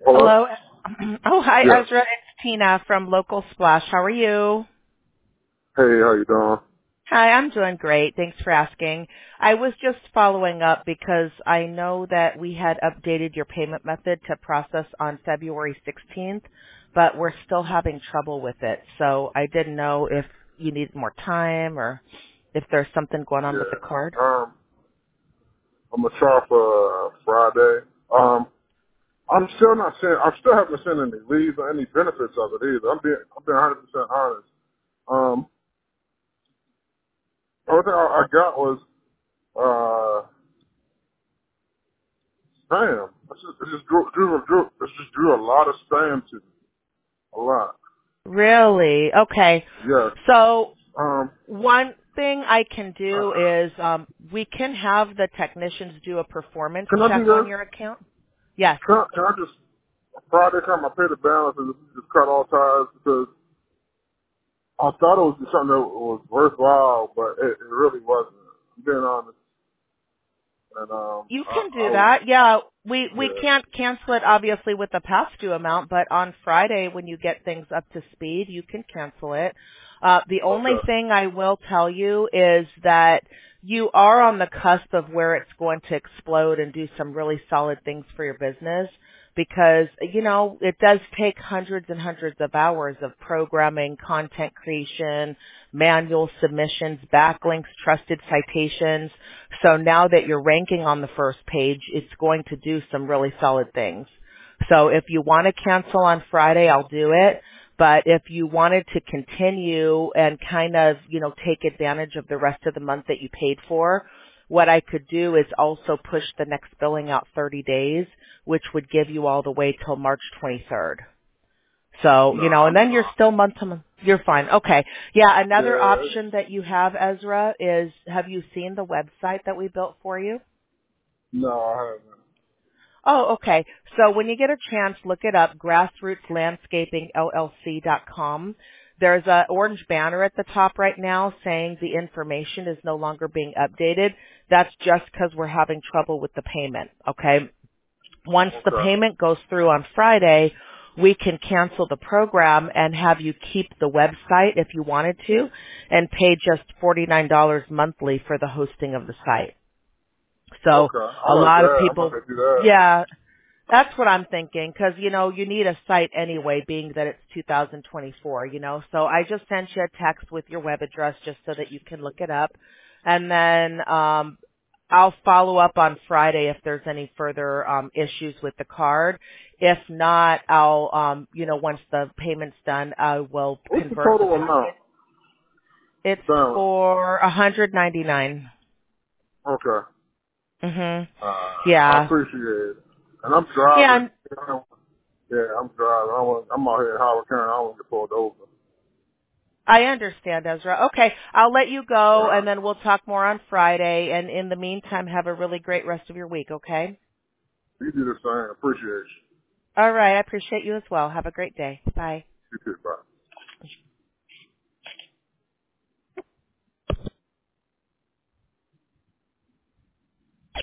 Hello? Hello. Oh, hi, Yes. Ezra. It's Tina from Local Splash. How are you? Hey, how you doing? Hi, I'm doing great. Thanks for asking. I was just following up because I know that we had updated your payment method to process on February 16th, but we're still having trouble with it. So I didn't know if you need more time or if there's something going on with the card. Yeah. I'm gonna try for Friday. I'm still not seeing. I still haven't seen any leads or any benefits of it either. I'm being 100% honest. Um, the only thing I got was spam. It just drew a lot of spam to me. A lot. Really? Okay. Yes. So Um, one thing I can do is we can have the technicians do a performance can I do check on this? your account. Yes. Can I just Friday come? I pay the balance and just cut all ties because I thought it was something that was worthwhile, but it really wasn't. I'm being honest. And You can I do was that. Yeah, we yeah. can't cancel it obviously with the past due amount, but on Friday when you get things up to speed, you can cancel it. The only Okay. thing I will tell you is that you are on the cusp of where it's going to explode and do some really solid things for your business because, it does take hundreds and hundreds of hours of programming, content creation, manual submissions, backlinks, trusted citations. So now that you're ranking on the first page, it's going to do some really solid things. So if you want to cancel on Friday, I'll do it. But if you wanted to continue and kind of, take advantage of the rest of the month that you paid for, what I could do is also push the next billing out 30 days, which would give you all the way till March 23rd. So, No, and then you're still month to month. You're fine. Okay. Yeah, another yeah, option that you have, Ezra, is have you seen the website that we built for you? no, I haven't. Oh, okay. So when you get a chance, look it up, grassrootslandscapingllc.com. There's a orange banner at the top right now saying the information is no longer being updated. That's just because we're having trouble with the payment, okay? Once the Okay. payment goes through on Friday, we can cancel the program and have you keep the website if you wanted to and pay just $49 monthly for the hosting of the site. So Okay. I a like lot of that. I'm people, gonna do that. yeah, that's what I'm thinking because, you need a site anyway being that it's 2024, So I just sent you a text with your web address just so that you can look it up. And then, I'll follow up on Friday if there's any further, issues with the card. If not, I'll, once the payment's done, I will What's the convert the total payment. amount? It's Balance. for 199. Okay. Mhm. I Yeah. appreciate it. And I'm Yeah. driving. Yeah, I'm driving. I'm out here in Howard County. I don't want to get pulled over. I understand, Ezra. Okay, I'll let you go, Yeah. and then we'll talk more on Friday. And in the meantime, have a really great rest of your week, okay? You do the same. Appreciate you. All right, I appreciate you as well. Have a great day. Bye. You too. Bye.